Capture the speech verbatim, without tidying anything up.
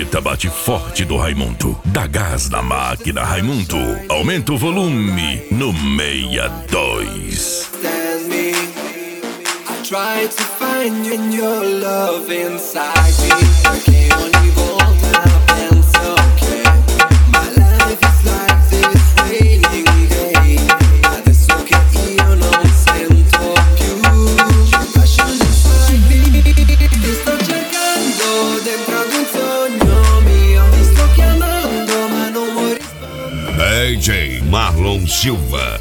colheita bate forte do Raimundo. Dá gás na máquina, Raimundo. Aumenta o volume no meia dois. Try to find you in your love inside me. I can't only hold up and so okay. My life is like this raining day. Adesso che io non sento più passion inside me. Ti sto cercando dentro ad un sogno mio. Ti sto chiamando ma non vuoi rispondere. D J Marlon Silva.